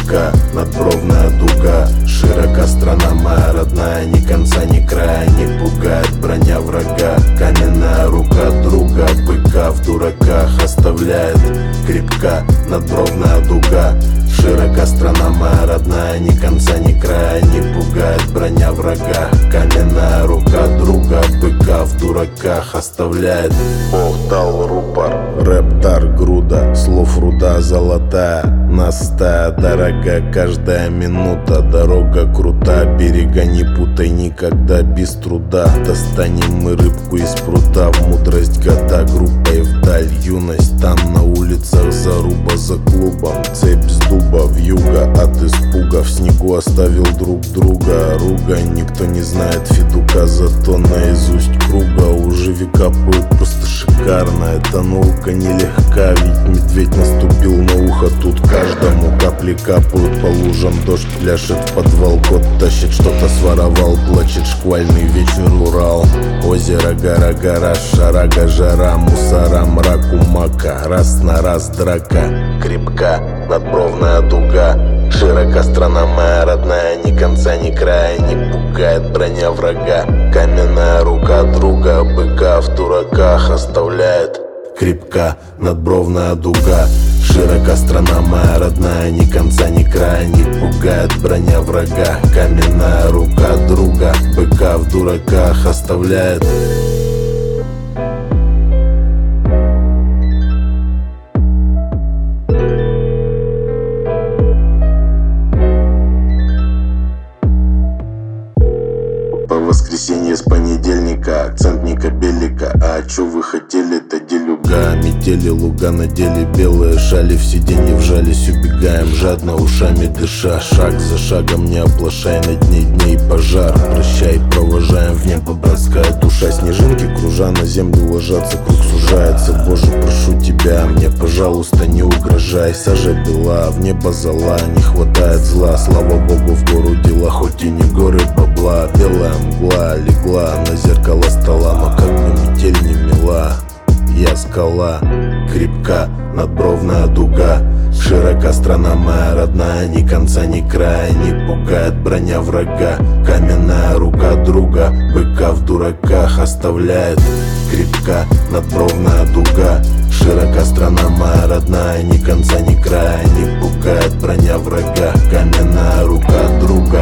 крепка надбровная дуга. Широка страна моя родная, ни конца ни края не пугает броня врага. Каменная рука друга, быка в дураках оставляет. Крепка надбровная дуга. Широка страна моя родная, ни конца ни края не пугает броня врага. Каменная рука друга, быка в дураках оставляет. Бог дал рупор, рэп дар груда, слов руда золотая. Нас стая дорога, каждая минута, дорога крута. Берега не путай никогда без труда. Достанем мы рыбку из прута, в мудрость года группой вдаль. Юность там на улицах, заруба за клубом. Цепь с дуба вьюга от испуга, в снегу оставил друг друга. Ругань, никто не знает федука, зато наизусть круга. Уже века поют просто шикарно. Эта наука нелегка, ведь медведь наступил на ухо. Тут каждому капли капают по лужам. Дождь пляшет, подвал кот тащит, что-то своровал. Плачет шквальный вечер Урал. Озеро, гора, гора, шарага, жара. Мусора, мрак, умака, раз на раз драка. Крепка надбровная дуга. Широка страна моя родная, ни конца ни края не пугает броня врага. Каменная рука друга, быка в дураках оставляет. Крепка надбровная дуга. Широка страна моя родная, ни конца ни края не пугает броня врага. Каменная рука друга, быка в дураках оставляет. Воскресенье с понедельника, акцент не кабелика. А чё вы хотели-то, делюга? Метели луга, надели белые шали, в сиденье вжались, убегаем жадно, ушами дыша. Шаг за шагом не оплошай, на дне дней пожар. Прощай, провожаем в небо братская душа. Снежинки кружа на землю ложатся, круг сужается. Боже, прошу тебя, мне, пожалуйста, не угрожай. Сажа бела, в небо зола, не хватает зла. Слава богу, в гору дела, хоть и не горы бабла. Белая мгла легла на зеркало стола, но как бы метель не мила. Я скала, крепка надбровная дуга. Широка страна моя родная, ни конца ни края не пугает броня врага. Каменная рука друга, быка в дураках оставляет. Крепка надбровная дуга. Широка страна моя родная, ни конца ни края не пугает броня врага. Каменная рука друга,